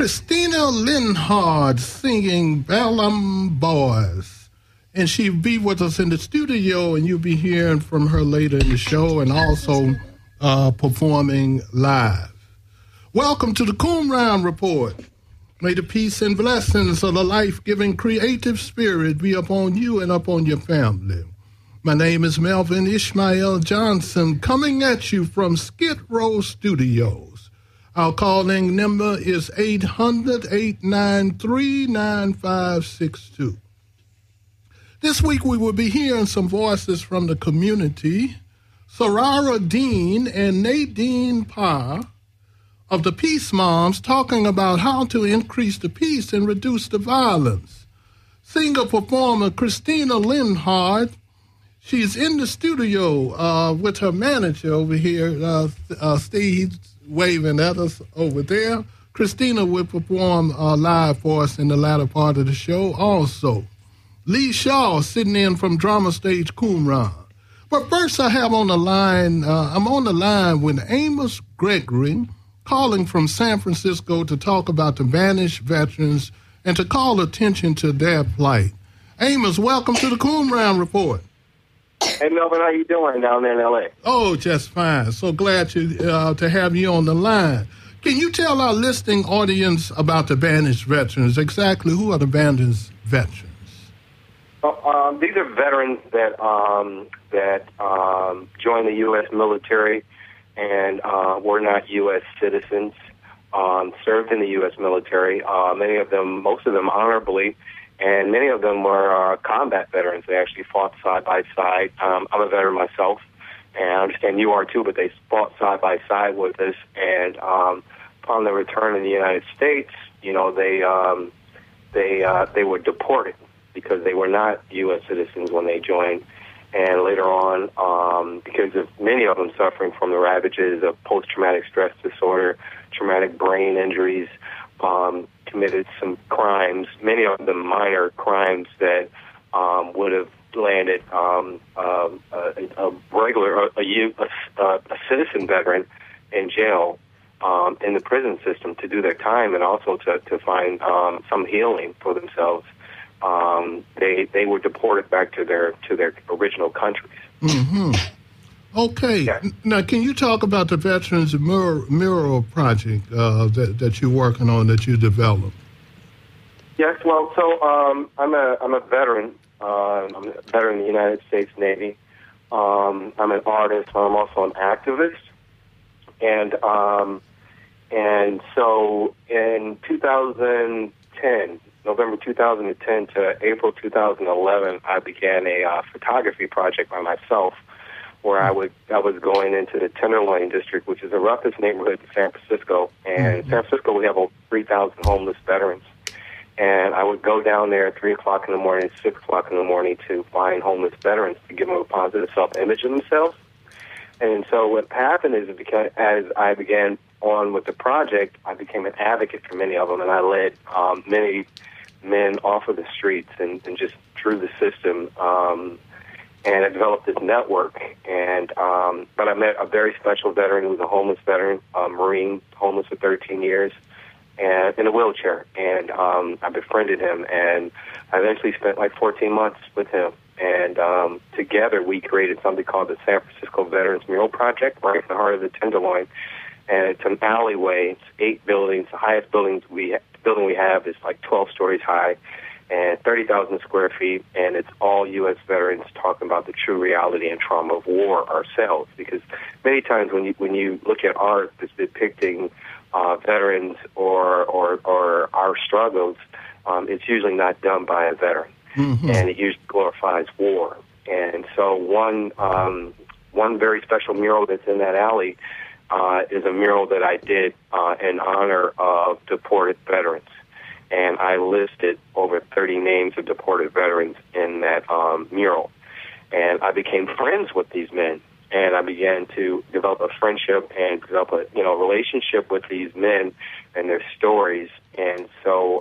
Christina Linhard singing Bellum Boys. And she'll be with us in the studio, and you'll be hearing from her later in the show and also performing live. Welcome to the Qumran Report. May the peace and blessings of the life-giving creative spirit be upon you and upon your family. My name is Melvin Ishmael Johnson, coming at you from Skid Row Studios. Our calling number is 800-893-9562. This week we will be hearing some voices from the community. Sarara Dean and Nadine Parr of the Peace Moms talking about how to increase the peace and reduce the violence. Singer-performer Christina Linhard, she's in the studio with her manager over here, Steve, waving at us over there. Christina will perform live for us in the latter part of the show also. Lee Shaw sitting in from Drama Stage Qumran. But first I have on the line, I'm on the line with Amos Gregory, calling from San Francisco to talk about the vanished veterans and to call attention to their plight. Amos, welcome to the Qumran Report. Hey, Melvin, how you doing down there in L.A.? Oh, just fine. So glad to have you on the line. Can you tell our listening audience about the vanished veterans? Exactly who are the vanished veterans? These are veterans that joined the U.S. military and were not U.S. citizens, served in the U.S. military. Most of them honorably, and many of them were combat veterans. They actually fought side by side. I'm a veteran myself, and I understand you are too, but they fought side by side with us. And upon their return in the United States, you know, they were deported because they were not U.S. citizens when they joined. And later on, because of many of them suffering from the ravages of post-traumatic stress disorder, traumatic brain injuries, committed some crimes, many of them minor crimes that would have landed a citizen veteran in jail in the prison system to do their time and also to find some healing for themselves. They were deported back to their original countries. Mm-hmm. Okay. Yeah. Now, can you talk about the Veterans Mural Project that you're working on, that you developed? Yes. Well, so I'm a veteran. I'm a veteran in the United States Navy. I'm an artist. I'm also an activist. And so in 2010. November 2010 to April 2011, I began a photography project by myself, where I was going into the Tenderloin district, which is the roughest neighborhood in San Francisco. And in San Francisco, we have over 3,000 homeless veterans. And I would go down there at 3 o'clock in the morning, 6 o'clock in the morning to find homeless veterans to give them a positive self-image of themselves. And so what happened is, because as I began on with the project, I became an advocate for many of them, and I led many men off of the streets and just through the system, and I developed this network. And but I met a very special veteran who was a homeless veteran, Marine, homeless for 13 years, and in a wheelchair. And I befriended him, and I eventually spent like 14 months with him. And together we created something called the San Francisco Veterans Mural Project, right in the heart of the Tenderloin. And it's an alleyway. It's 8 buildings. The highest building we have is like 12 stories high and 30,000 square feet. And it's all U.S. veterans talking about the true reality and trauma of war ourselves. Because many times when you look at art that's depicting veterans or our struggles, it's usually not done by a veteran, and it usually glorifies war. And so one very special mural that's in that alley is a mural that I did in honor of deported veterans. And I listed over 30 names of deported veterans in that mural. And I became friends with these men. And I began to develop a friendship and develop a relationship with these men and their stories. And so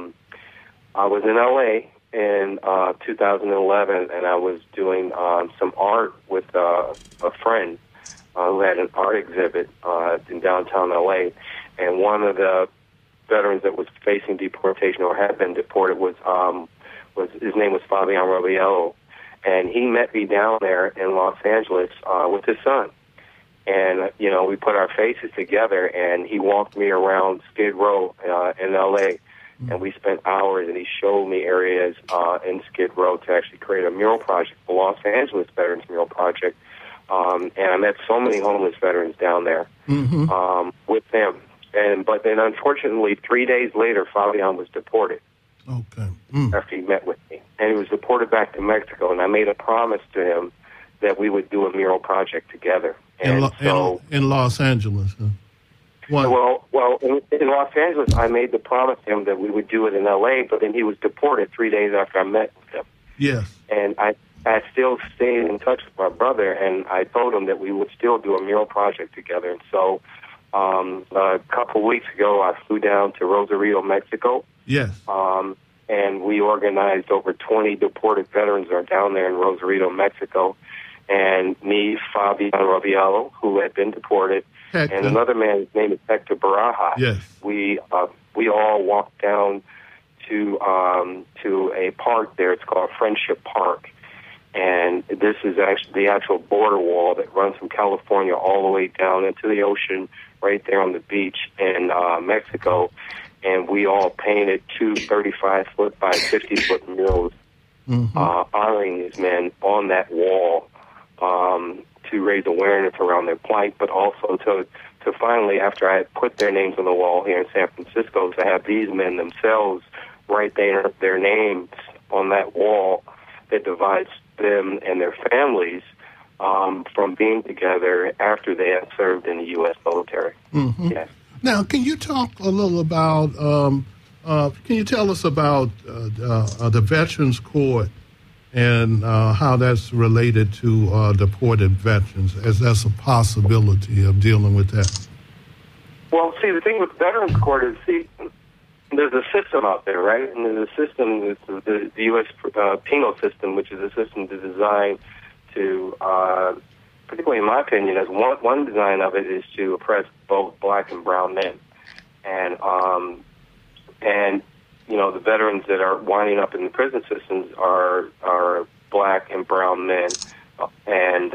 I was in L.A. in 2011, and I was doing some art with a friend who had an art exhibit in downtown L.A. And one of the veterans that was facing deportation or had been deported was his name was Fabian Robiello, and he met me down there in Los Angeles with his son. And, we put our faces together, and he walked me around Skid Row in L.A., and we spent hours, and he showed me areas in Skid Row to actually create a mural project, the Los Angeles Veterans Mural Project. And I met so many homeless veterans down there with them. But then, unfortunately, 3 days later, Fabian was deported. Okay. After he met with me. And he was deported back to Mexico, and I made a promise to him that we would do a mural project together. And in Los Angeles, huh? Well, in Los Angeles, I made the promise to him that we would do it in L.A., but then he was deported 3 days after I met with him. Yes. And I still stayed in touch with my brother, and I told him that we would still do a mural project together. And so a couple weeks ago, I flew down to Rosarito, Mexico. Yes. And we organized over 20 deported veterans are down there in Rosarito, Mexico. And me, Fabian Robiello, who had been deported, Hector. And another man, his name is Hector Baraja. Yes. We all walked down to a park there. It's called Friendship Park. And this is actually the actual border wall that runs from California all the way down into the ocean right there on the beach in Mexico. And we all painted two 35-foot by 50-foot murals honoring these men on that wall to raise awareness around their plight, but also to finally, after I had put their names on the wall here in San Francisco, to have these men themselves write their names on that wall that divides them and their families from being together after they had served in the U.S. military. Yes. Now, can you talk a little about, can you tell us about the Veterans Court and how that's related to deported veterans, as that's a possibility of dealing with that? Well, see, the thing with Veterans Court is, there's a system out there, right? And there's a system, it's the U.S. penal system, which is a system designed to, particularly in my opinion, as one design of it is to oppress both black and brown men. And the veterans that are winding up in the prison systems are black and brown men, and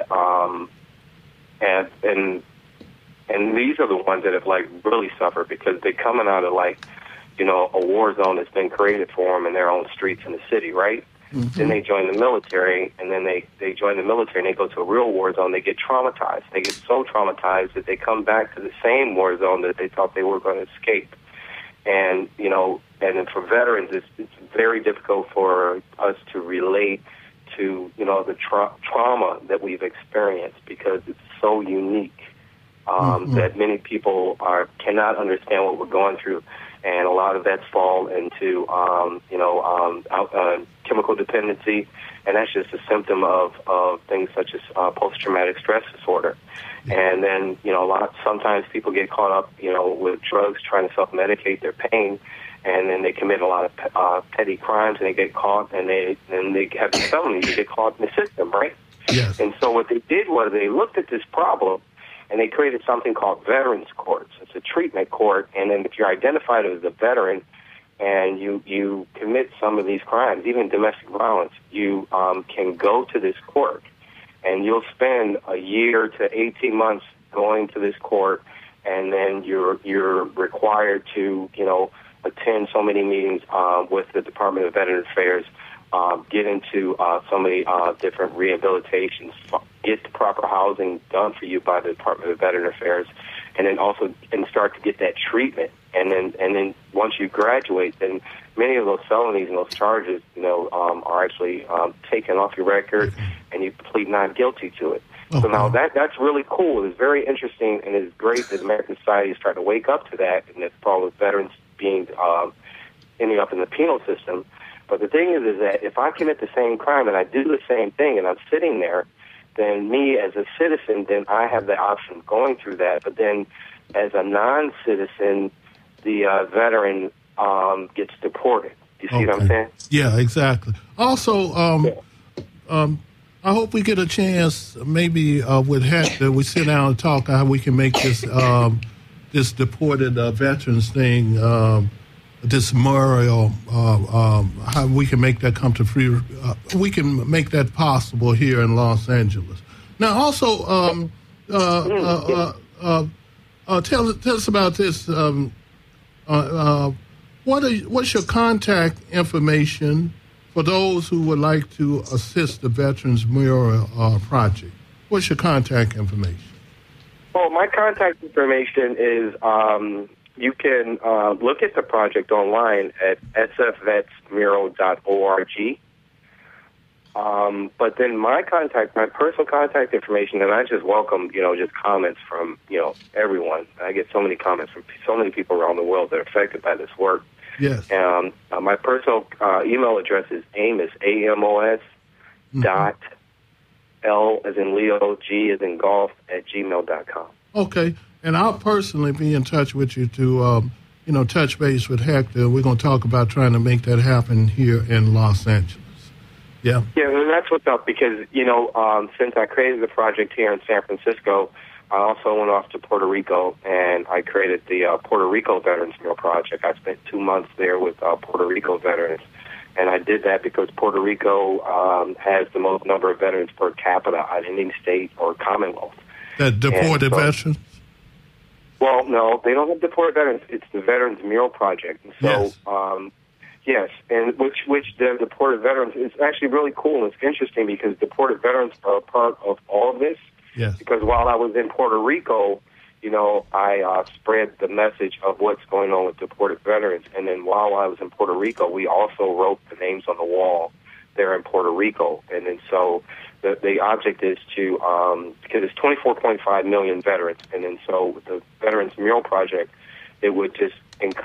these are the ones that have really suffered because they're coming out of a war zone that's been created for them in their own streets in the city, right? Then they join the military, and then they join the military and they go to a real war zone. They get traumatized. They get so traumatized that they come back to the same war zone that they thought they were going to escape. And, and then for veterans, it's very difficult for us to relate to, the trauma that we've experienced because it's so unique that many people cannot understand what we're going through. And a lot of that's fall into, chemical dependency, and that's just a symptom of things such as post-traumatic stress disorder. And then, sometimes people get caught up, with drugs trying to self-medicate their pain, and then they commit a lot of petty crimes, and they get caught, and they have these felonies, they get caught in the system, right? Yes. And so what they did was they looked at this problem, and they created something called Veterans Courts. It's a treatment court, and then if you're identified as a veteran and you commit some of these crimes, even domestic violence, you can go to this court, and you'll spend a year to 18 months going to this court, and then you're required to, attend so many meetings with the Department of Veterans Affairs, get into so many different rehabilitations, get the proper housing done for you by the Department of Veterans Affairs, and then also start to get that treatment. And then once you graduate, then many of those felonies and those charges, are actually taken off your record, and you plead not guilty to it. Okay. So now that's really cool. It's very interesting, and it's great that American society is starting to wake up to that, and that's problem with veterans being ending up in the penal system. But the thing is that if I commit the same crime and I do the same thing and I'm sitting there, then me as a citizen, then I have the option of going through that. But then as a non-citizen, the veteran gets deported. You see what I'm saying? Yeah, exactly. Also, I hope we get a chance, maybe with Hector, we sit down and talk how we can make this this deported veterans thing, this memorial, how we can make that come to free. We can make that possible here in Los Angeles. Now, also, tell us about this. What's your contact information for those who would like to assist the Veterans Mural Project? What's your contact information? Well, my contact information is you can look at the project online at sfvetsmural.org. But then my personal contact information, and I just welcome, just comments from, everyone. I get so many comments from so many people around the world that are affected by this work. Yes. My personal email address is Amos, A-M-O-S, dot L as in Leo, G as in golf, at gmail.com. Okay. And I'll personally be in touch with you to, touch base with Hector. We're going to talk about trying to make that happen here in Los Angeles. Yeah. Yeah, and that's what's up because, since I created the project here in San Francisco, I also went off to Puerto Rico and I created the Puerto Rico Veterans Mural Project. I spent 2 months there with Puerto Rico veterans. And I did that because Puerto Rico has the most number of veterans per capita out of any state or commonwealth. That deported veterans? Well, no, they don't have deported veterans. It's the Veterans Mural Project. And so, yes, and which the deported veterans is actually really cool and it's interesting because deported veterans are a part of all of this. Yes. Because while I was in Puerto Rico, I spread the message of what's going on with deported veterans. And then while I was in Puerto Rico, we also wrote the names on the wall there in Puerto Rico. And then so the object is to, because it's 24.5 million veterans. And then so with the Veterans Mural Project, it would just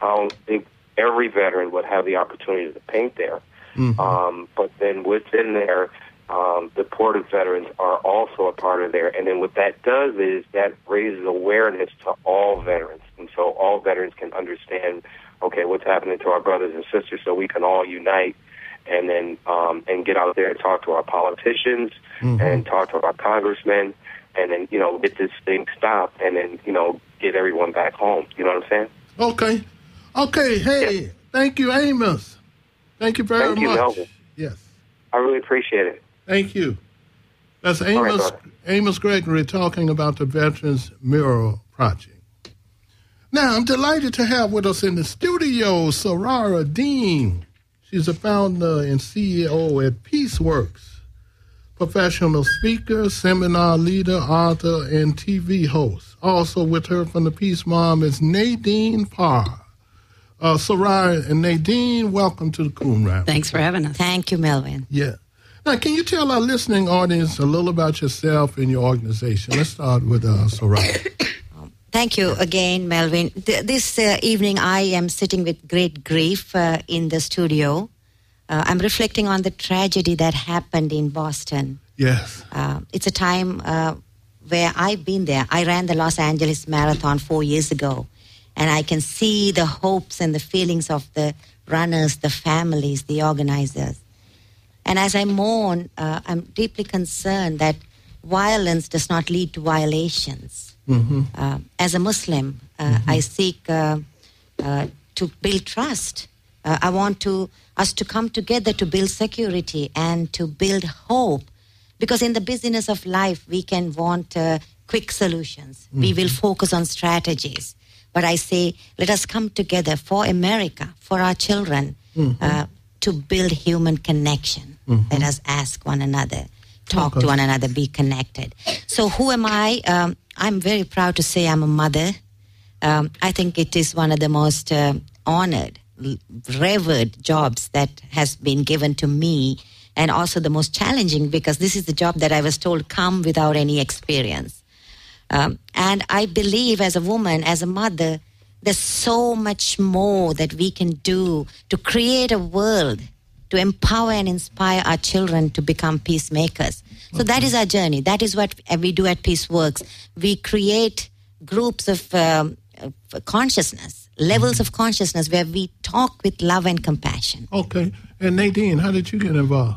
every veteran would have the opportunity to paint there. Mm-hmm. But then within there, deported veterans are also a part of there. And then what that does is that raises awareness to all veterans. And so all veterans can understand, okay, what's happening to our brothers and sisters so we can all unite and then and get out there and talk to our politicians and talk to our congressmen and then, get this thing stopped and then, get everyone back home. You know what I'm saying? Okay. Hey, Thank you, Amos. Thank you very much. Thank you, Melvin. Yes. I really appreciate it. Thank you. That's Amos Gregory talking about the Veterans Mural Project. Now, I'm delighted to have with us in the studio Sarara Dean. She's a founder and CEO at PeaceWorks, professional speaker, seminar leader, author, and TV host. Also with her from the Peace Mom is Nadine Parr. Sarara and Nadine, welcome to the Coon Round. Thanks for having us. Thank you, Melvin. Yeah. Now, can you tell our listening audience a little about yourself and your organization? Let's start with Sarara. Thank you again, Melvin. This evening, I am sitting with great grief in the studio. I'm reflecting on the tragedy that happened in Boston. Yes. It's a time where I've been there. I ran the Los Angeles Marathon 4 years ago, and I can see the hopes and the feelings of the runners, the families, the organizers. And as I mourn, I'm deeply concerned that violence does not lead to violations. Mm-hmm. As a Muslim, I seek to build trust. I want us to come together to build security and to build hope. Because in the busyness of life, we can want quick solutions. Mm-hmm. We will focus on strategies. But I say, let us come together for America, for our children, to build human connection. Mm-hmm. Let us ask one another, talk to one another, be connected. So who am I? I'm very proud to say I'm a mother. I think it is one of the most honored, revered jobs that has been given to me, and also the most challenging because this is the job that I was told come without any experience. And I believe as a woman, as a mother, there's so much more that we can do to create a world, to empower and inspire our children to become peacemakers. So that is our journey. That is what we do at PeaceWorks. We create groups of consciousness, levels of consciousness where we talk with love and compassion. Okay. And Nadine, how did you get involved?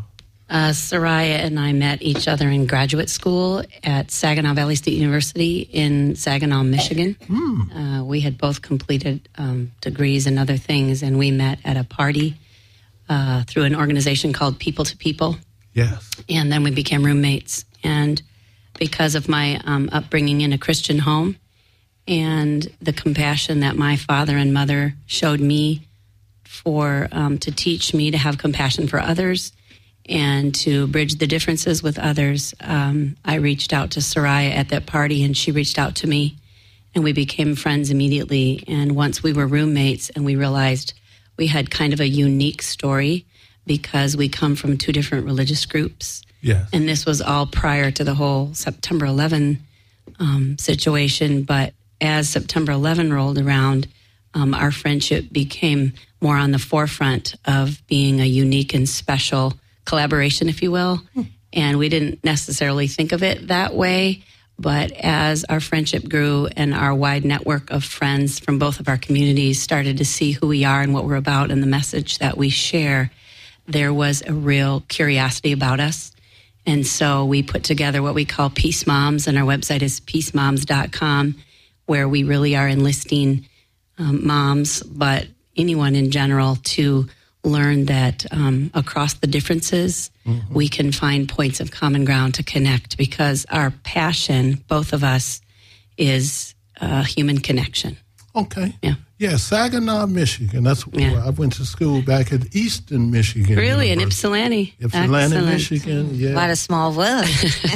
Soraya and I met each other in graduate school at Saginaw Valley State University in Saginaw, Michigan. We had both completed degrees and other things, and we met at a party through an organization called People to People. Yes. And then we became roommates. And because of my upbringing in a Christian home and the compassion that my father and mother showed me to teach me to have compassion for others and to bridge the differences with others, I reached out to Soraya at that party, and she reached out to me, and we became friends immediately. And once we were roommates, and we realized we had kind of a unique story because we come from two different religious groups. Yes. And this was all prior to the whole September 11 situation. But as September 11 rolled around, our friendship became more on the forefront of being a unique and special collaboration, if you will. And we didn't necessarily think of it that way. But as our friendship grew and our wide network of friends from both of our communities started to see who we are and what we're about and the message that we share, there was a real curiosity about us. And so we put together what we call Peace Moms, and our website is peacemoms.com, where we really are enlisting moms, but anyone in general, to learn that across the differences, we can find points of common ground to connect, because our passion, both of us, is human connection. Okay. Yeah. Yeah, Saginaw, Michigan. That's where I went to school back at Eastern Michigan. Really, in University. Ypsilanti. Ypsilanti, Excellent. Michigan. Yeah. What a small world.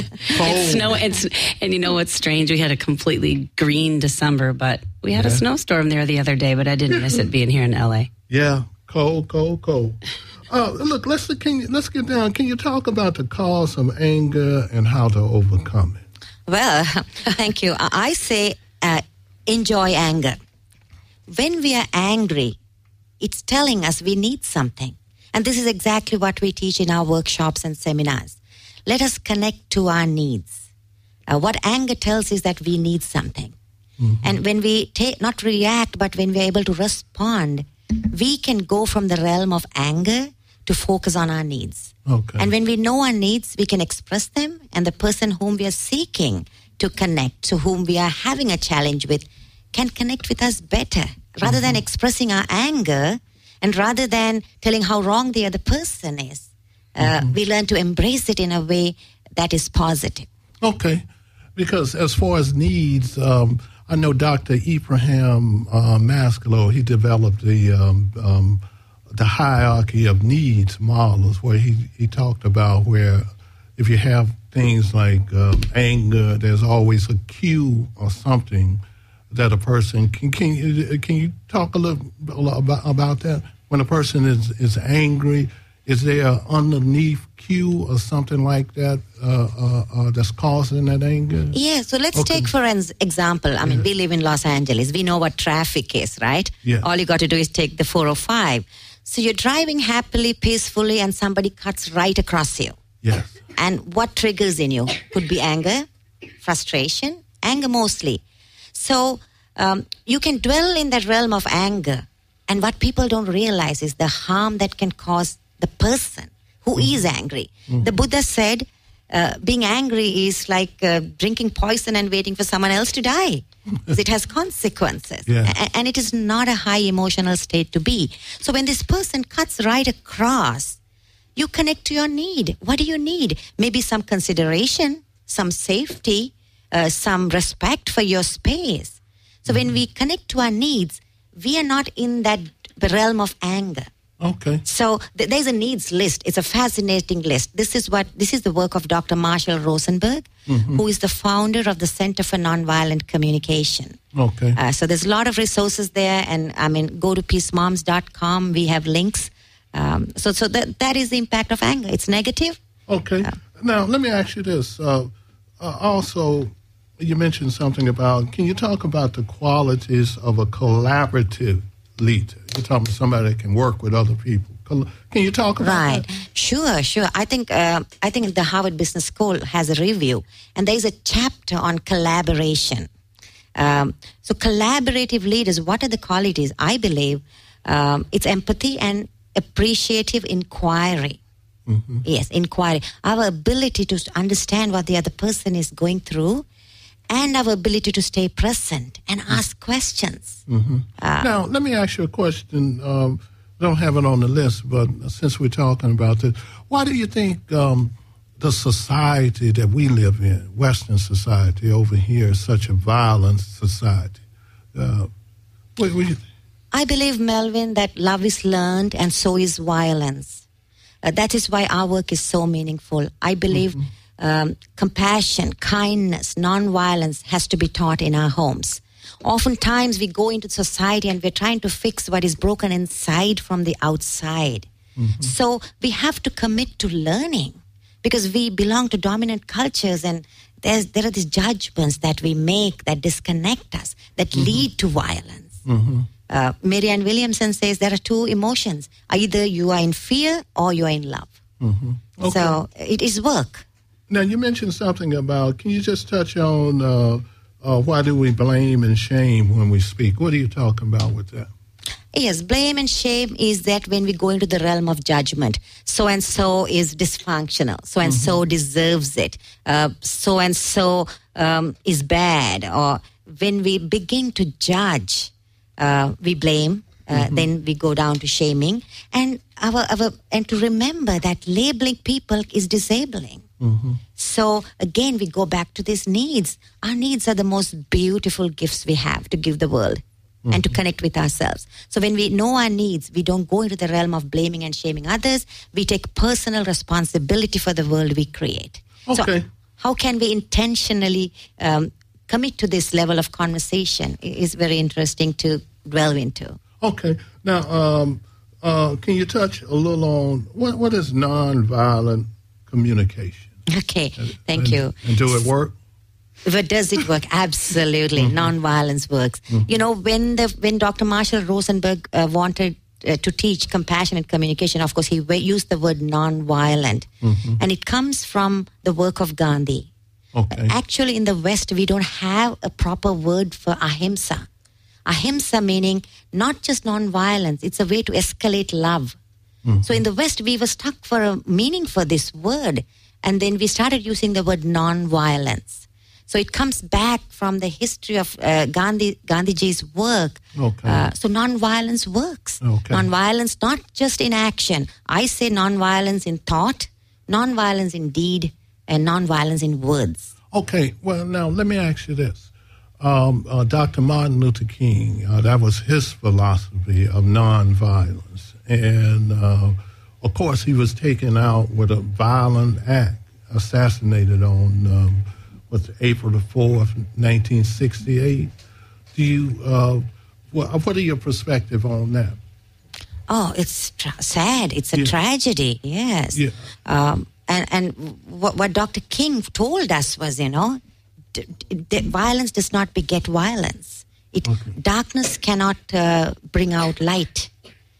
And you know what's strange? We had a completely green December, but we had a snowstorm there the other day, but I didn't miss it being here in L.A. Yeah, cold. Look, let's get down. Can you talk about the cause of anger and how to overcome it? Well, thank you. I say enjoy anger. When we are angry, it's telling us we need something. And this is exactly what we teach in our workshops and seminars. Let us connect to our needs. What anger tells is that we need something. And when we not react, but when we're able to respond, we can go from the realm of anger to focus on our needs. Okay. And when we know our needs, we can express them, and the person whom we are seeking to connect, to whom we are having a challenge with, can connect with us better. Rather than expressing our anger, and rather than telling how wrong the other person is, we learn to embrace it in a way that is positive. Okay. Because as far as needs, I know Dr. Ibrahim Maslow, he developed the hierarchy of needs models, where he talked about where if you have things like anger, there's always a cue or something that a person can you talk a little about that? When a person is angry, is there an underneath cue or something like that that's causing that anger? Yeah, so let's take for an example. I mean, we live in Los Angeles. We know what traffic is, right? Yeah. All you got to do is take the 405. So you're driving happily, peacefully, and somebody cuts right across you. Yes. And what triggers in you? Could be anger, frustration, anger mostly. So you can dwell in that realm of anger. And what people don't realize is the harm that can cause the person who is angry. The Buddha said being angry is like drinking poison and waiting for someone else to die. It has consequences. Yeah. And it is not a high emotional state to be. So when this person cuts right across, you connect to your need. What do you need? Maybe some consideration, some safety, some respect for your space. So when we connect to our needs, we are not in that realm of anger. Okay. So there's a needs list. It's a fascinating list. This is the work of Dr. Marshall Rosenberg, who is the founder of the Center for Nonviolent Communication. Okay. So there's a lot of resources there, and I mean, go to peacemoms.com. We have links. So that is the impact of anger. It's negative. Okay. Now let me ask you this. Also, you mentioned something about. Can you talk about the qualities of a collaborative leader? You're talking about somebody that can work with other people. Can you talk about that? Right. Sure. I think the Harvard Business School has a review, and there's a chapter on collaboration. So collaborative leaders, what are the qualities? I believe it's empathy and appreciative inquiry. Yes, inquiry. Our ability to understand what the other person is going through, and our ability to stay present and ask questions. Now, let me ask you a question. I don't have it on the list, but since we're talking about this, why do you think the society that we live in, Western society over here, is such a violent society? What do you think? I believe, Melvin, that love is learned and so is violence. That is why our work is so meaningful. I believe compassion, kindness, nonviolence has to be taught in our homes. Oftentimes we go into society and we're trying to fix what is broken inside from the outside. So we have to commit to learning, because we belong to dominant cultures, and there are these judgments that we make that disconnect us, that lead to violence. Marianne Williamson says there are two emotions. Either you are in fear or you are in love. Okay. So it is work. Now, you mentioned something about, can you just touch on why do we blame and shame when we speak? What are you talking about with that? Yes, blame and shame is that when we go into the realm of judgment, so-and-so is dysfunctional, so-and-so deserves it, so-and-so is bad. Or when we begin to judge, we blame, then we go down to shaming. And and to remember that labeling people is disabling. So again, we go back to these needs. Our needs are the most beautiful gifts we have to give the world and to connect with ourselves. So when we know our needs, we don't go into the realm of blaming and shaming others. We take personal responsibility for the world we create. Okay. So how can we intentionally commit to this level of conversation is very interesting to delve into. Okay. Now, can you touch a little on what is nonviolent communication? Okay, thank you. And do it work? But does it work? Absolutely. Nonviolence works. You know, when Dr. Marshall Rosenberg wanted to teach compassionate communication, of course, he used the word nonviolent. And it comes from the work of Gandhi. Okay. Actually, in the West, we don't have a proper word for ahimsa. Ahimsa meaning not just nonviolence, it's a way to escalate love. So in the West, we were stuck for a meaning for this word. And then we started using the word nonviolence. So it comes back from the history of Gandhiji's work. Okay. So nonviolence works. Okay. Nonviolence not just in action. I say nonviolence in thought, nonviolence in deed, and nonviolence in words. Okay. Well, now let me ask you this. Dr. Martin Luther King, that was his philosophy of nonviolence. And, of course, he was taken out with a violent act, assassinated on April the 4th, 1968. Do you, what are your perspective on that? Oh, it's sad. It's a tragedy, yes. Yeah. And what Dr. King told us was, violence does not beget violence. Darkness cannot bring out light.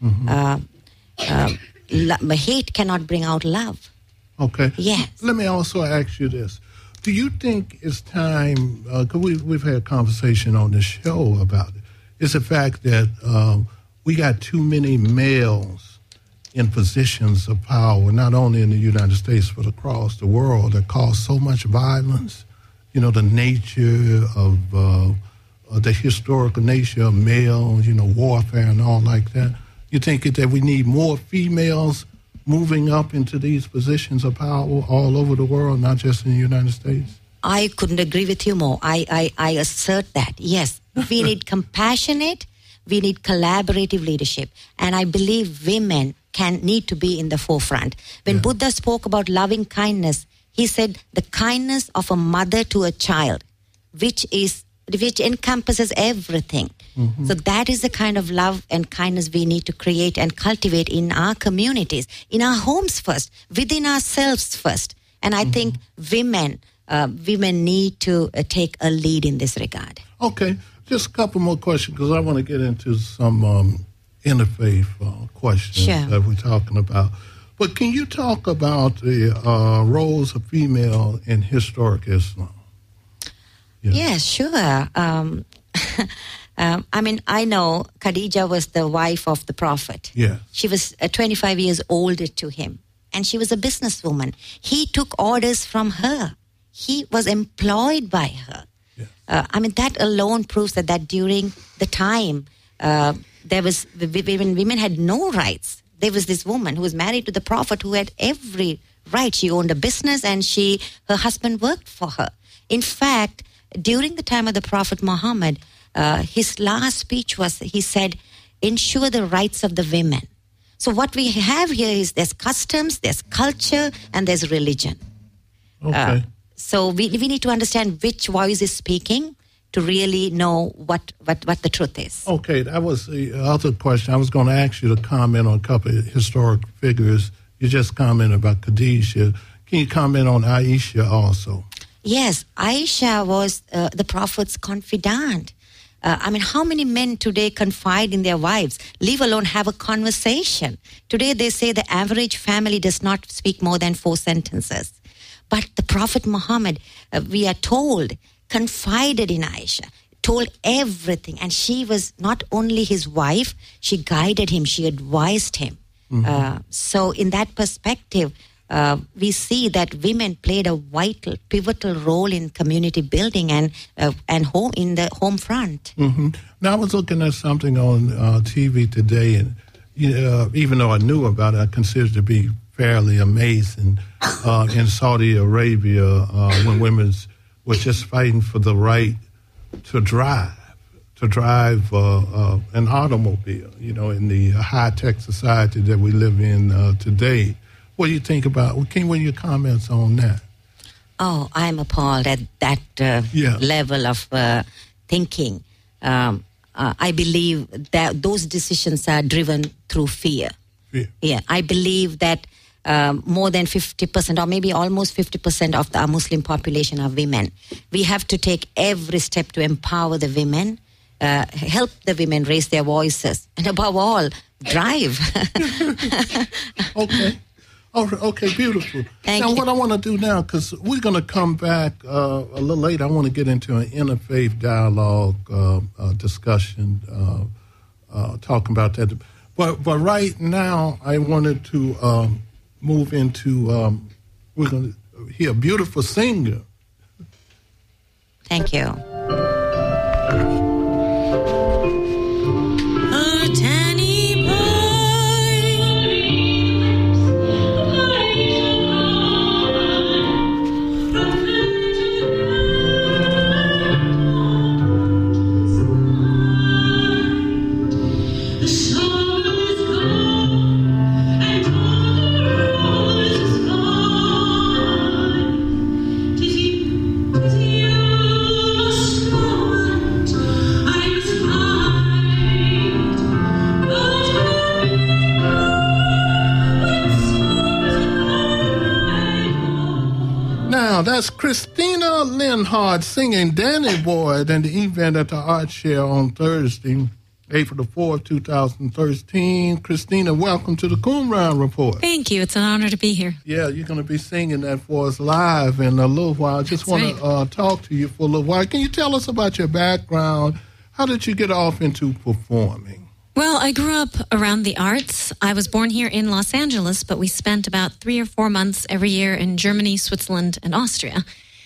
Hate cannot bring out love. Okay. Yes. Let me also ask you this. Do you think it's time, because we've had a conversation on this show about it, is the fact that we got too many males in positions of power, not only in the United States, but across the world, that cause so much violence? You know, the nature of the historical nature of males, warfare and all like that. You think that we need more females moving up into these positions of power all over the world, not just in the United States? I couldn't agree with you more. I assert that. Yes, we need compassionate, we need collaborative leadership. And I believe women need to be in the forefront. When Buddha spoke about loving kindness, he said the kindness of a mother to a child, which encompasses everything. So that is the kind of love and kindness we need to create and cultivate in our communities, in our homes first, within ourselves first. And I think women need to take a lead in this regard. Okay, just a couple more questions because I want to get into some interfaith questions that we're talking about. But can you talk about the roles of female in historic Islam? Yes, sure. I know Khadija was the wife of the Prophet. Yeah. She was 25 years older to him. and she was a businesswoman. He took orders from her. He was employed by her. Yeah. That alone proves that during the time, women had no rights. There was this woman who was married to the prophet who had every right. She owned a business and her husband worked for her. In fact, during the time of the Prophet Muhammad, his last speech was, he said, ensure the rights of the women. So what we have here is there's customs, there's culture, and there's religion. Okay. So we need to understand which voice is speaking to really know what the truth is. Okay, that was the other question. I was going to ask you to comment on a couple of historic figures. You just commented about Khadijah. Can you comment on Aisha also? Yes, Aisha was the Prophet's confidant. How many men today confide in their wives, leave alone have a conversation? Today they say the average family does not speak more than 4 sentences. But the Prophet Muhammad, we are told, confided in Aisha, told everything. And she was not only his wife, she guided him, she advised him. Mm-hmm. So in that perspective, we see that women played a vital, pivotal role in community building and home in the home front. Mm-hmm. Now I was looking at something on TV today, and even though I knew about it, I considered it to be fairly amazing. In Saudi Arabia, when women were just fighting for the right to drive an automobile, in the high-tech society that we live in today. What do you think about? What are your comments on that? Oh, I'm appalled at that level of thinking. I believe that those decisions are driven through fear. Yeah, I believe that more than 50% or maybe almost 50% of our Muslim population are women. We have to take every step to empower the women, help the women raise their voices, and above all, drive. Okay. Okay, beautiful. Thank you. What I want to do now, because we're going to come back a little later, I want to get into an interfaith dialogue discussion, talking about that. But right now, I wanted to move into, we're going to hear a beautiful singer. Thank you. That's Christina Linhart singing Danny Boy at the event at the Art Share on Thursday, April the 4th, 2013. Christina, welcome to the Qumran Report. Thank you. It's an honor to be here. Yeah, you're going to be singing that for us live in a little while. I just want to talk to you for a little while. Can you tell us about your background? How did you get off into performing? Well, I grew up around the arts. I was born here in Los Angeles, but we spent about 3 or 4 months every year in Germany, Switzerland, and Austria.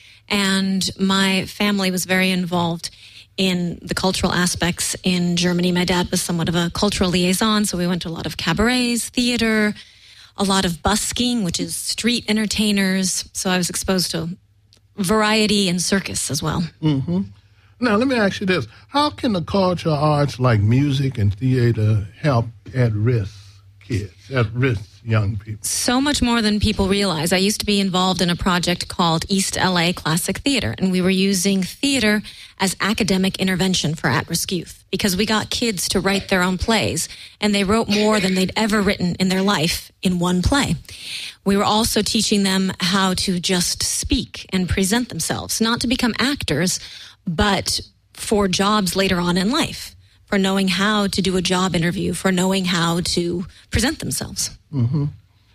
And my family was very involved in the cultural aspects in Germany. My dad was somewhat of a cultural liaison, so we went to a lot of cabarets, theater, a lot of busking, which is street entertainers. So I was exposed to variety and circus as well. Mm-hmm. Now, let me ask you this. How can the cultural arts like music and theater help at-risk kids, at-risk young people? So much more than people realize. I used to be involved in a project called East LA Classic Theater, and we were using theater as academic intervention for at-risk youth because we got kids to write their own plays, and they wrote more than they'd ever written in their life in one play. We were also teaching them how to just speak and present themselves, not to become actors, but for jobs later on in life, for knowing how to do a job interview, for knowing how to present themselves. Mm-hmm.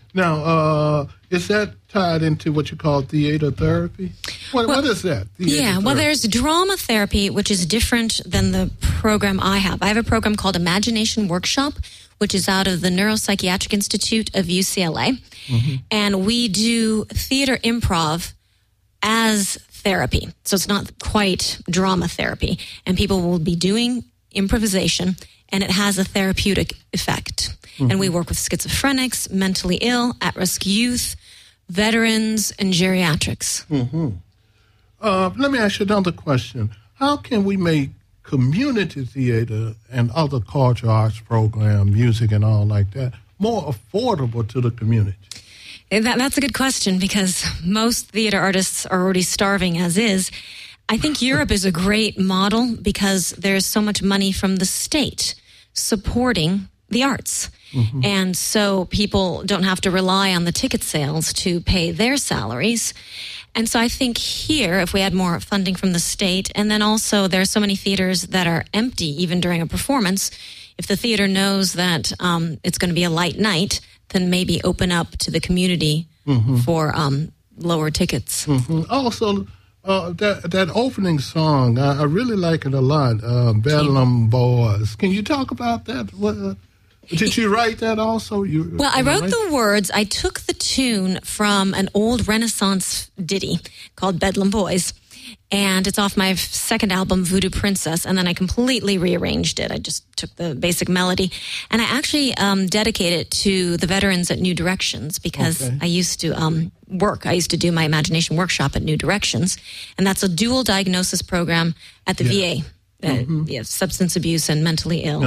Now, is that tied into what you call theater therapy? What is that? Well, there's drama therapy, which is different than the program I have. I have a program called Imagination Workshop, which is out of the Neuropsychiatric Institute of UCLA. And we do theater improv as therapy. So it's not quite drama therapy. And people will be doing improvisation, and it has a therapeutic effect. And we work with schizophrenics, mentally ill, at-risk youth, veterans, and geriatrics. Let me ask you another question. How can we make community theater and other cultural arts program, music and all like that, more affordable to the community? That's a good question, because most theater artists are already starving as is. I think Europe is a great model because there's so much money from the state supporting the arts. And so people don't have to rely on the ticket sales to pay their salaries. And so I think here, if we had more funding from the state, and then also there are so many theaters that are empty even during a performance, if the theater knows that it's going to be a light night, then maybe open up to the community for lower tickets. Also, that opening song, I really like it a lot, Bedlam Boys. Can you talk about that? Did you write that also? Well, I wrote the words. I took the tune from an old Renaissance ditty called Bedlam Boys, and it's off my second album, Voodoo Princess, and then I completely rearranged it. I just took the basic melody, and I actually dedicated it to the veterans at New Directions, because I used to I used to do my imagination workshop at New Directions, and that's a dual diagnosis program at the VA, substance abuse and mentally ill.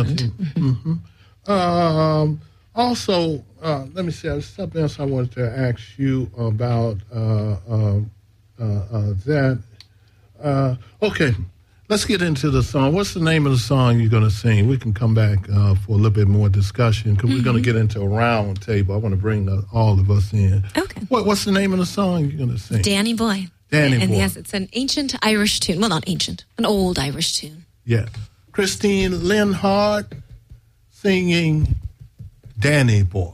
Also, let me see, there's something else I wanted to ask you about that. Okay, let's get into the song. What's the name of the song you're going to sing? We can come back for a little bit more discussion, because we're going to get into a round table. I want to bring all of us in. Okay. What's the name of the song you're going to sing? Danny Boy. Danny Boy. And yes, it's an ancient Irish tune. Well, not ancient, an old Irish tune. Yes. Christine Linhart singing Danny Boy.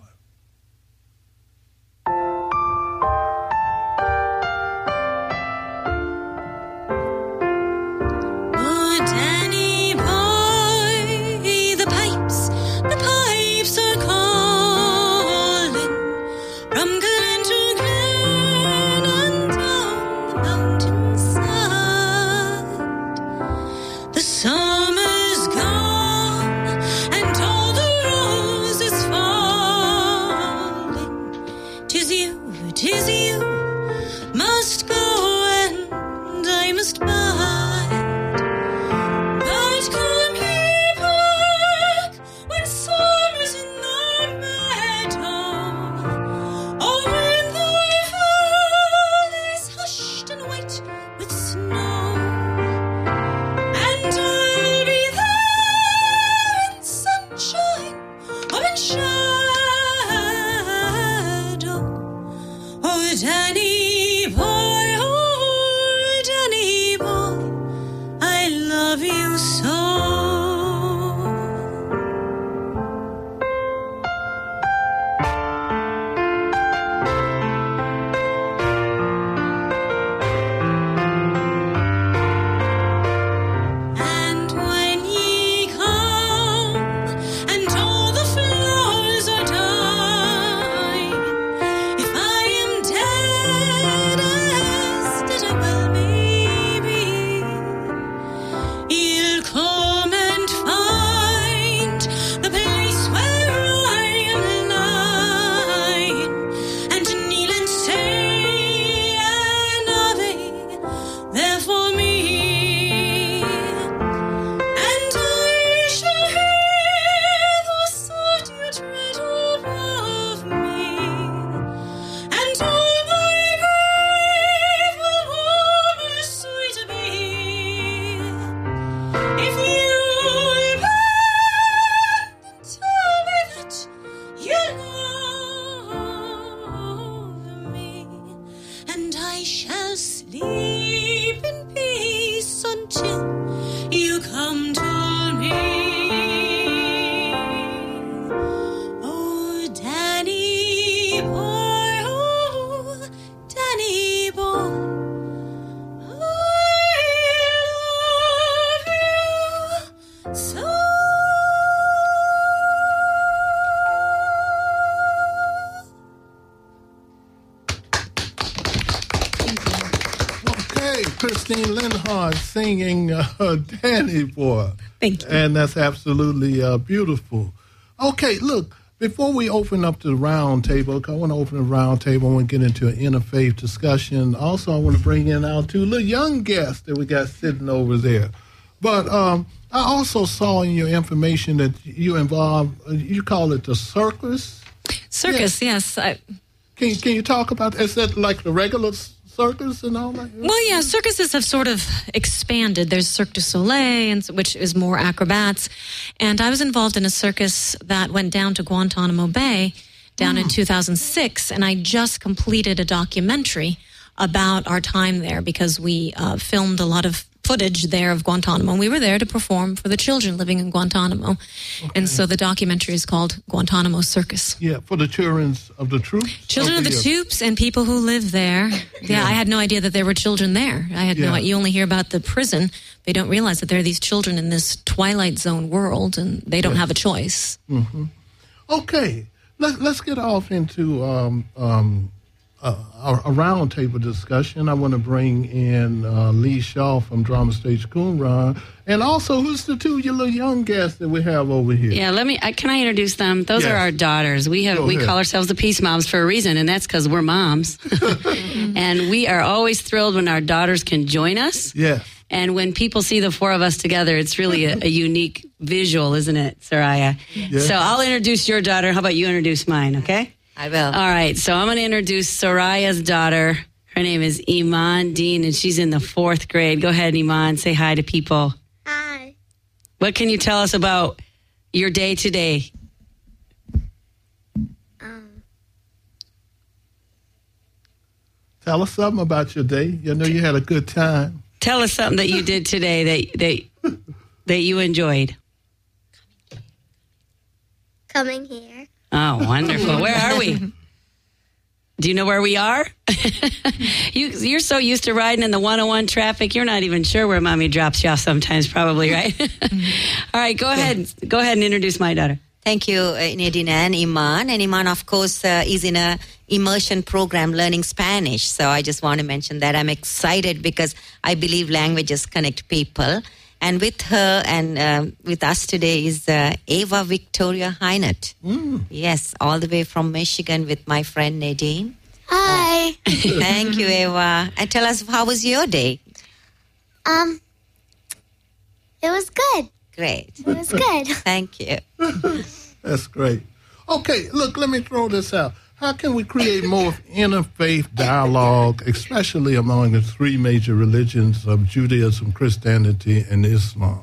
Summer's gone and all the roses come Christine Linhart singing Danny Boy. Thank you. And that's absolutely beautiful. Okay, look, before we open up to the round table, I want to open the round table. I want to get into an interfaith discussion. Also, I want to bring in our two little young guests that we got sitting over there. But I also saw in your information that you involved, you call it the circus? Circus, yes. Can you talk about that? Is that like the regular circus and all that? Well, yeah, circuses have sort of expanded. There's Cirque du Soleil, which is more acrobats. And I was involved in a circus that went down to Guantanamo Bay down in 2006. And I just completed a documentary about our time there because we filmed a lot of footage there of Guantanamo. And we were there to perform for the children living in Guantanamo. Okay. And so the documentary is called Guantanamo Circus. Yeah, for the children of the troops? Children of the troops and people who live there. Yeah, I had no idea that there were children there. I had no idea. You only hear about the prison. They don't realize that there are these children in this Twilight Zone world, and they don't have a choice. Mm-hmm. Okay, let's get off into a roundtable discussion. I want to bring in Lee Shaw from Drama Stage Qumran, and also who's the two little young guests that we have over here? Yeah, can I introduce them? Those are our daughters. We call ourselves the Peace Moms for a reason, and that's because we're moms. And we are always thrilled when our daughters can join us. Yeah. And when people see the four of us together, it's really a unique visual, isn't it, Soraya? Yeah. So I'll introduce your daughter. How about you introduce mine, okay? I will. All right, so I'm going to introduce Soraya's daughter. Her name is Iman Dean, and she's in the 4th grade. Go ahead, Iman. Say hi to people. Hi. What can you tell us about your day today? Tell us something about your day. You know you had a good time. Tell us something that you did today that you enjoyed. Coming here. Oh, wonderful. Where are we? Do you know where we are? You're so used to riding in the 101 traffic, you're not even sure where Mommy drops you off sometimes, probably, right? All right, go ahead. Go ahead and introduce my daughter. Thank you, Nadine and Iman. And Iman, of course, is in a immersion program learning Spanish. So I just want to mention that I'm excited because I believe languages connect people. And with her and with us today is Ava Victoria Heinert. Yes, all the way from Michigan with my friend Nadine. Hi. Thank you, Ava. And tell us, how was your day? It was good. Great. It was good. Thank you. That's great. Okay, look, let me throw this out. How can we create more interfaith dialogue, especially among the 3 major religions of Judaism, Christianity, and Islam?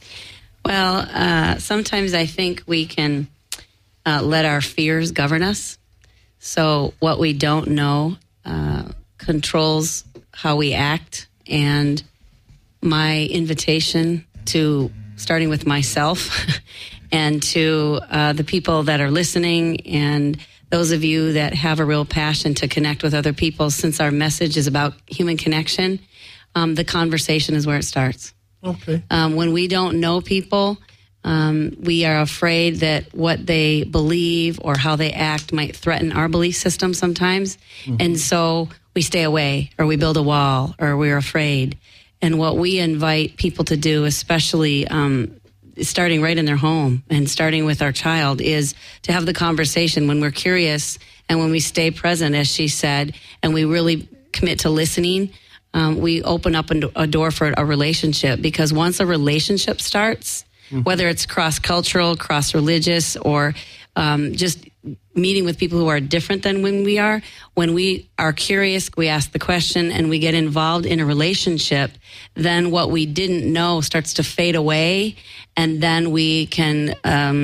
Well, sometimes I think we can let our fears govern us. So what we don't know controls how we act. And my invitation to starting with myself and to the people that are listening and those of you that have a real passion to connect with other people, since our message is about human connection, the conversation is where it starts. Okay. When we don't know people, we are afraid that what they believe or how they act might threaten our belief system sometimes. Mm-hmm. And so we stay away, or we build a wall, or we're afraid. And what we invite people to do, especially starting right in their home and starting with our child, is to have the conversation when we're curious and when we stay present, as she said, and we really commit to listening. We open up a door for a relationship, because once a relationship starts, whether it's cross-cultural, cross-religious, or just meeting with people who are different than when we are curious, we ask the question, and we get involved in a relationship, then what we didn't know starts to fade away, and then we can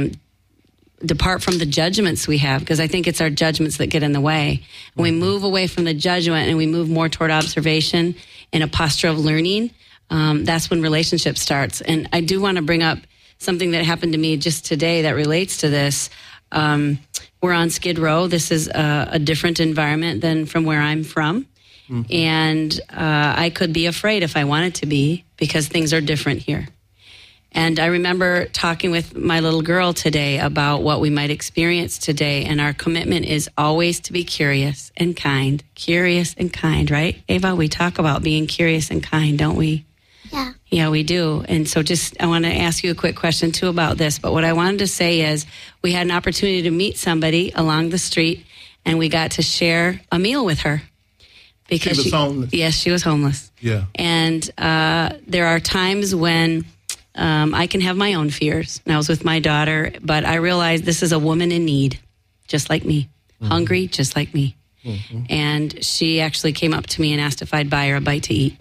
depart from the judgments we have, because I think it's our judgments that get in the way. When we move away from the judgment and we move more toward observation in a posture of learning, that's when relationship starts. And I do want to bring up something that happened to me just today that relates to this. We're on Skid Row. This is a different environment than from where I'm from. Mm-hmm. And I could be afraid if I wanted to be, because things are different here. And I remember talking with my little girl today about what we might experience today. And our commitment is always to be curious and kind. Curious and kind, right? Ava, we talk about being curious and kind, don't we? Yeah. Yeah, we do. And so I want to ask you a quick question, too, about this. But what I wanted to say is we had an opportunity to meet somebody along the street, and we got to share a meal with her. Because she was homeless. Yes, she was homeless. Yeah. And there are times when I can have my own fears. And I was with my daughter, but I realized this is a woman in need, just like me, hungry, just like me. Mm-hmm. And she actually came up to me and asked if I'd buy her a bite to eat.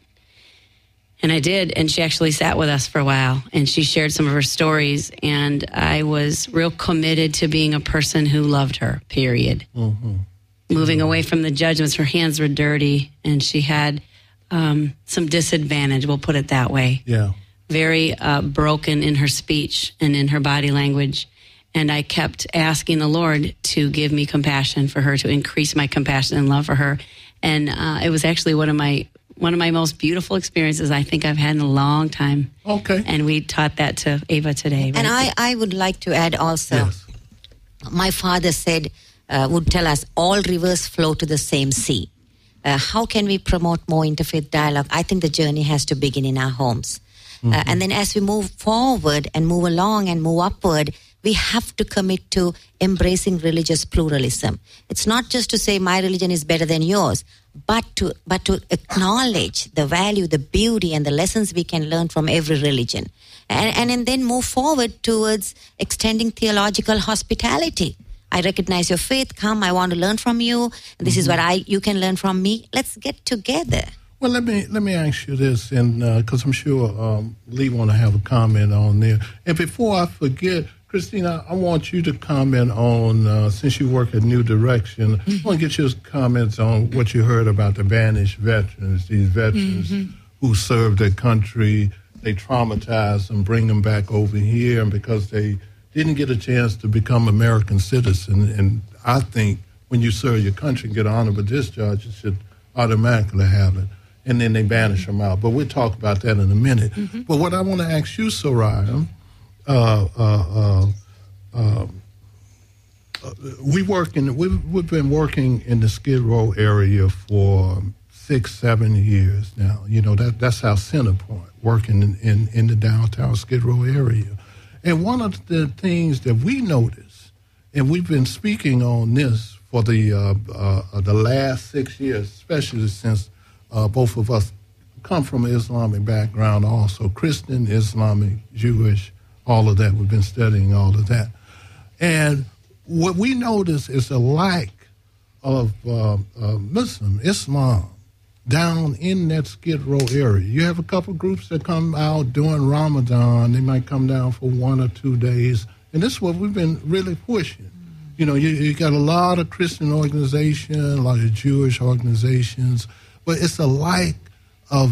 And I did, and she actually sat with us for a while, and she shared some of her stories, and I was real committed to being a person who loved her, period. Mm-hmm. Moving away from the judgments, her hands were dirty, and she had some disadvantage, we'll put it that way. Yeah. Very broken in her speech and in her body language. And I kept asking the Lord to give me compassion for her, to increase my compassion and love for her. And it was actually one of my most beautiful experiences I think I've had in a long time. Okay. And we taught that to Ava today. Right? And I would like to add also, Yes. my father said, would tell us all rivers flow to the same sea. How can we promote more interfaith dialogue? I think the journey has to begin in our homes. And then as we move forward and move along and move upward, we have to commit to embracing religious pluralism. It's not just to say my religion is better than yours, but to acknowledge the value, the beauty, and the lessons we can learn from every religion. And then move forward towards extending theological hospitality. I recognize your faith. Come, I want to learn from you. This is what you can learn from me. Let's get together. Well, let me ask you this, and because I'm sure Lee want to have a comment on there. And before I forget, Christina, I want you to comment on, since you work at New Direction, I want to get your comments on what you heard about the banished veterans, these veterans who served their country, they traumatize them, bring them back over here, and because they didn't get a chance to become American citizen, and I think when you serve your country and get an honorable discharge, you should automatically have it. And then they banish them out. But we'll talk about that in a minute. But what I want to ask you, Soraya, we've been working in the Skid Row area for 6-7 years now. You know, that's our center point, working in the downtown Skid Row area. And one of the things that we noticed, and we've been speaking on this for the last 6 years, especially since both of us come from an Islamic background also, Christian, Islamic, Jewish, all of that. We've been studying all of that. And what we notice is a lack of Muslim, Islam, down in that Skid Row area. You have a couple groups that come out during Ramadan. They might come down for 1 or 2 days. And this is what we've been really pushing. You know, you got a lot of Christian organizations, a lot of Jewish organizations, but it's a lack of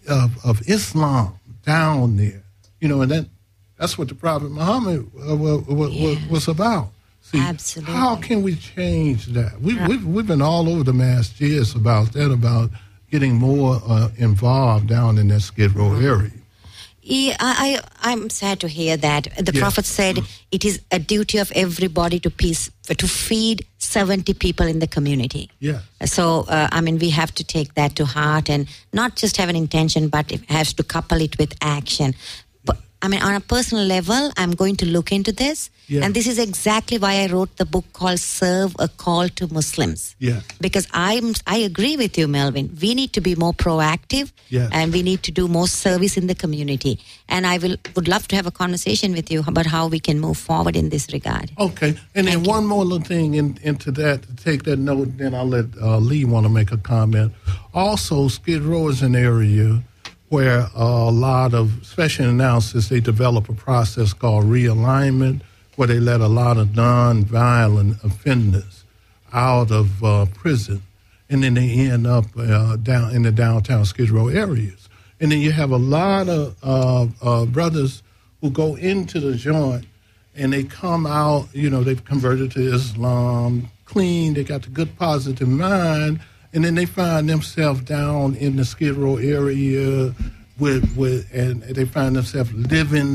Islam down there. You know, and that's what the Prophet Muhammad was about. See, absolutely. How can we change that? We've been all over the masjids about that, about getting more involved down in that Skid Row area. Yeah, I'm sad to hear that. The Prophet said it is a duty of everybody to feed 70 people in the community. Yeah. So, we have to take that to heart and not just have an intention, but it has to couple it with action. But, on a personal level, I'm going to look into this. Yeah. And this is exactly why I wrote the book called Serve, A Call to Muslims. Yeah. Because I agree with you, Melvin. We need to be more proactive, and we need to do more service in the community. And I would love to have a conversation with you about how we can move forward in this regard. Okay. And then one more little thing into that, to take that note, then I'll let Lee want to make a comment. Also, Skid Row is an area where a lot of, especially in analysis, they develop a process called realignment, where they let a lot of non-violent offenders out of prison, and then they end up down in the downtown Skid Row areas. And then you have a lot of brothers who go into the joint, and they come out, you know, they've converted to Islam, clean, they got the good positive mind, and then they find themselves down in the Skid Row area and they find themselves living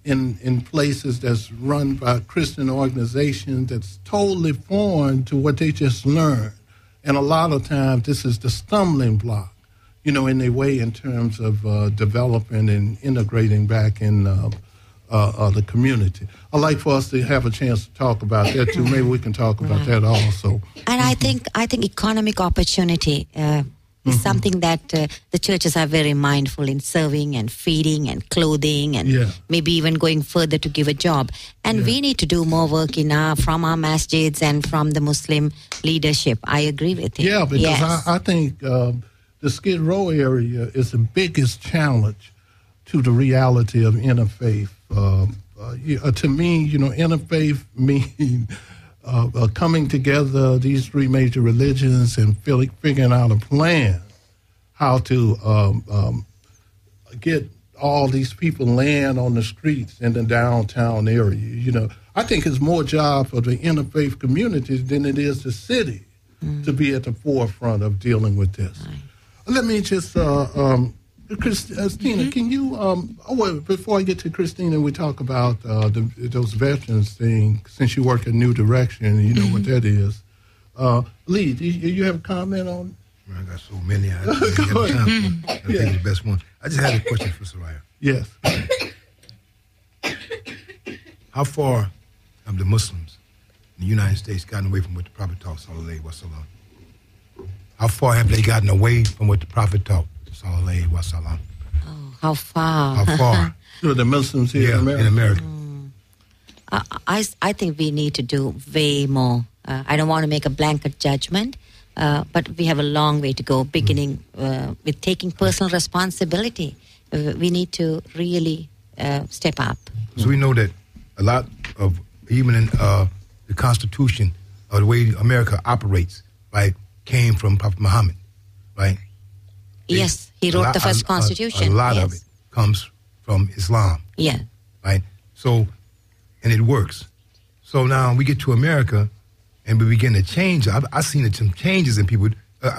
in places that's run by Christian organizations that's totally foreign to what they just learned. And a lot of times this is the stumbling block, in their way in terms of developing and integrating back in the community. I'd like for us to have a chance to talk about that too. Maybe we can talk about that also. And I think economic opportunity is something that the churches are very mindful in serving and feeding and clothing and maybe even going further to give a job. And we need to do more work from our masjids and from the Muslim leadership. I agree with you. Yeah, because I think the Skid Row area is the biggest challenge to the reality of interfaith. To me, interfaith means coming together, these three major religions, and figuring out a plan how to get all these people land on the streets in the downtown area. I think it's more job for the interfaith communities than it is the city to be at the forefront of dealing with this. Let me just, Christina, can you, before I get to Christina, we talk about those veterans thing, since you work at New Direction, you know what that is. Lee, do you have a comment on? I got so many. I think it's the best one. I just had a question for Soraya. Yes. How far have the Muslims in the United States gotten away from what the Prophet taught, sallallahu alaihi wasallam? How far have they gotten away from what the Prophet taught, sallallahu alaihi wasallam? Oh, how far? How far? The Muslims here in America. I think we need to do way more. I don't want to make a blanket judgment, but we have a long way to go, beginning with taking personal responsibility. We need to really step up. So we know that a lot of, even in the Constitution, or the way America operates, right, came from Prophet Muhammad, right? Yes, he wrote the first Constitution. A lot of it comes from Islam. Yeah. Right? So, and it works. So now we get to America and we begin to change. I've seen some changes in people.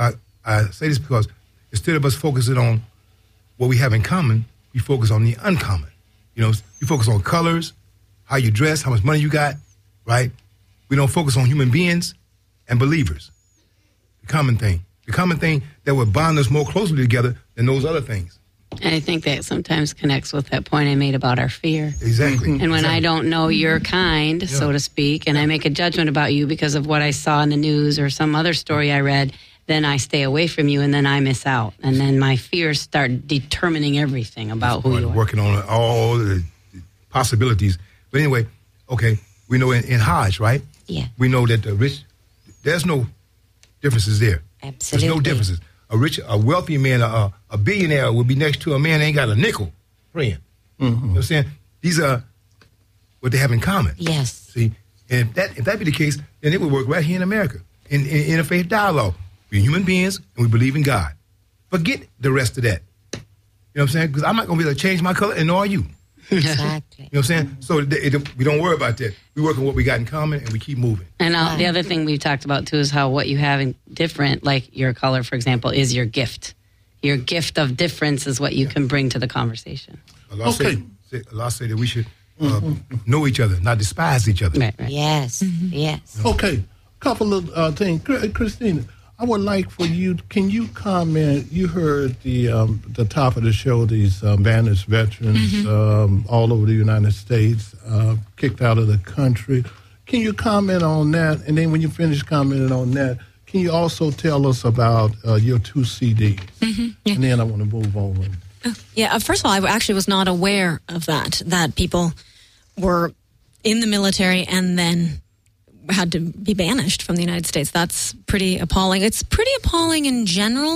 I say this because instead of us focusing on what we have in common, we focus on the uncommon. You focus on colors, how you dress, how much money you got, right? We don't focus on human beings and believers. The common thing that would bond us more closely together than those other things. And I think that sometimes connects with that point I made about our fear. Exactly. And when I don't know your kind, so to speak, and I make a judgment about you because of what I saw in the news or some other story I read, then I stay away from you and then I miss out. And then my fears start determining everything about who you are. Working on all the possibilities. But anyway, okay, we know in Hajj, right? Yeah. We know that the rich, there's no differences there. Absolutely. There's no differences. A wealthy man, a billionaire will be next to a man that ain't got a nickel praying. You know what I'm saying? These are what they have in common. Yes. See, and if that be the case, then it would work right here in America, in interfaith dialogue. We're human beings and we believe in God. Forget the rest of that. You know what I'm saying? Because I'm not going to be able to change my color, and nor are you. Exactly. You know what I'm saying? So we don't worry about that. We work on what we got in common, and we keep moving. And the other thing we've talked about, too, is how what you have in different, like your color, for example, is your gift. Your gift of difference is what you can bring to the conversation. Allah say that we should know each other, not despise each other. Right. Yes, yes. Okay, couple of things. Christina, I would like for you, can you comment, you heard the top of the show, these banished veterans all over the United States, kicked out of the country. Can you comment on that? And then when you finish commenting on that, can you also tell us about your 2 CDs? Yeah. And then I want to move on. Yeah, first of all, I actually was not aware of that people were in the military and then had to be banished from the United States. That's pretty appalling. It's pretty appalling in general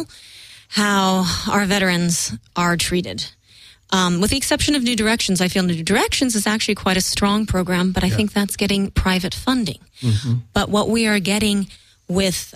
how our veterans are treated. With the exception of New Directions, I feel New Directions is actually quite a strong program, but I think that's getting private funding. But what we are getting with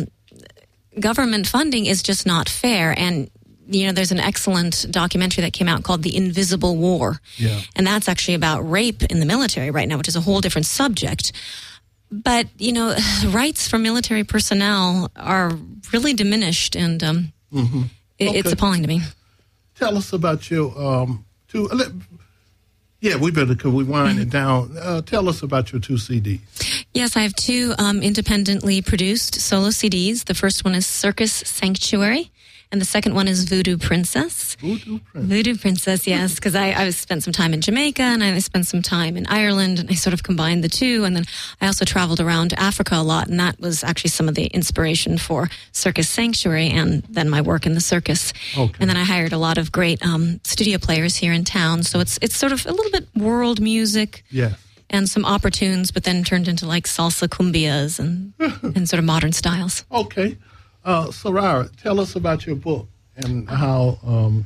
government funding is just not fair. And there's an excellent documentary that came out called The Invisible War. Yeah. And that's actually about rape in the military right now, which is a whole different subject. But, rights for military personnel are really diminished, and it's appalling to me. Tell us about your Yeah, we better, because we wind it down. Tell us about your 2 CDs. Yes, I have 2 independently produced solo CDs. The first one is Circus Sanctuary, and the second one is Voodoo Princess. Voodoo Princess, yes, because I spent some time in Jamaica, and I spent some time in Ireland, and I sort of combined the 2. And then I also traveled around Africa a lot, and that was actually some of the inspiration for Circus Sanctuary and then my work in the circus. Okay. And then I hired a lot of great studio players here in town, so it's sort of a little bit world music. Yeah. And some opportunes, but then turned into like salsa cumbias and sort of modern styles. Okay. Soraya, tell us about your book and how,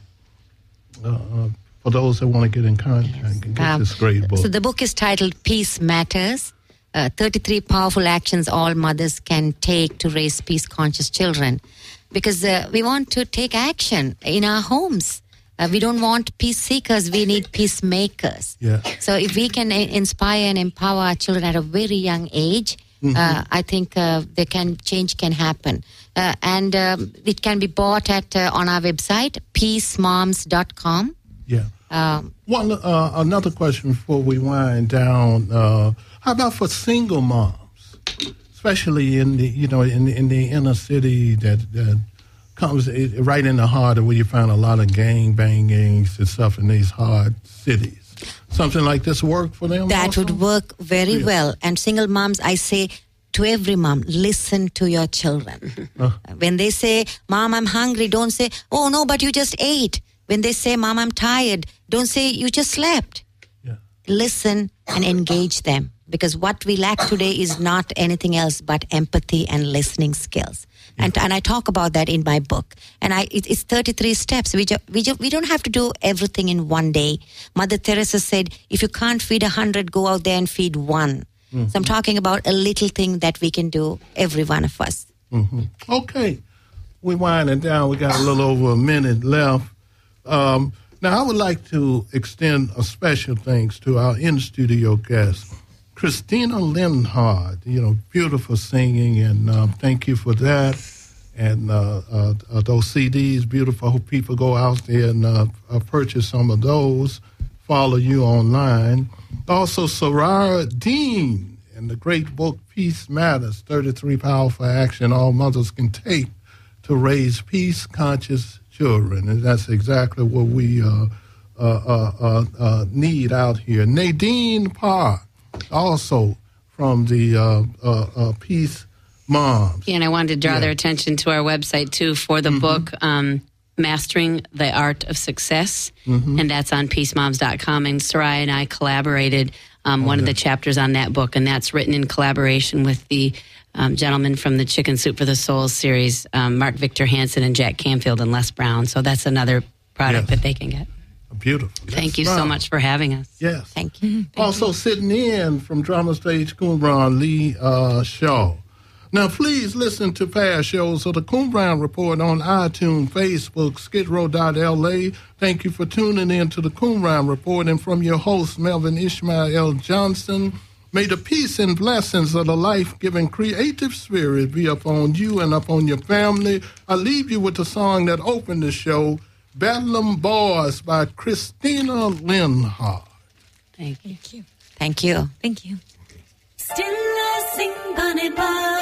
for those that want to get in contact and get this great book. So the book is titled Peace Matters, 33 Powerful Actions All Mothers Can Take to Raise Peace-Conscious Children. Because we want to take action in our homes. We don't want peace seekers, we need peacemakers. Yeah. So if we can inspire and empower our children at a very young age, I think change can happen. And it can be bought on our website, peacemoms.com. Yeah. Another question before we wind down. How about for single moms, especially in the in the inner city that comes right in the heart of where you find a lot of gang bangings and stuff in these hard cities? Something like this work for them? That also? would work very well. And single moms, I say to every mom, listen to your children. When they say, Mom, I'm hungry, don't say, oh, no, but you just ate. When they say, Mom, I'm tired, don't say, you just slept. Yeah. Listen and engage them. Because what we lack today is not anything else but empathy and listening skills. Yeah. And I talk about that in my book. And it's 33 steps. We don't have to do everything in one day. Mother Teresa said, if you can't feed 100, go out there and feed 1. Mm-hmm. So I'm talking about a little thing that we can do, every one of us. Mm-hmm. Okay. We're winding down. We got a little over a minute left. Now, I would like to extend a special thanks to our in-studio guest, Christina Linhart. Beautiful singing, and thank you for that. And those CDs, beautiful. I hope people go out there and purchase some of those, follow you online. Also, Soraya Dean and the great book, Peace Matters, 33 Powerful Action All Mothers Can Take to Raise Peace-Conscious Children. And that's exactly what we need out here. Nadine Parr, also from the Peace Moms. Yeah, and I wanted to draw their attention to our website, too, for the book, Mastering the Art of Success, and that's on peacemoms.com. And Soraya and I collaborated one of the chapters on that book, and that's written in collaboration with the gentlemen from the Chicken Soup for the Soul series, Mark Victor Hansen and Jack Canfield and Les Brown. So that's another product that they can get. Beautiful. Thank you so much for having us. Yes. Thank you. Also sitting in from Drama Stage Qumran, Lee Shaw. Now, please listen to past shows of the Qumran Report on iTunes, Facebook, skidrow.la. Thank you for tuning in to the Qumran Report, and from your host, Melvin Ishmael L. Johnson. May the peace and blessings of the life-giving creative spirit be upon you and upon your family. I leave you with the song that opened the show, Bedlam Boys by Christina Linhart. Thank you. Thank you. Thank you. Still I sing bunny bye.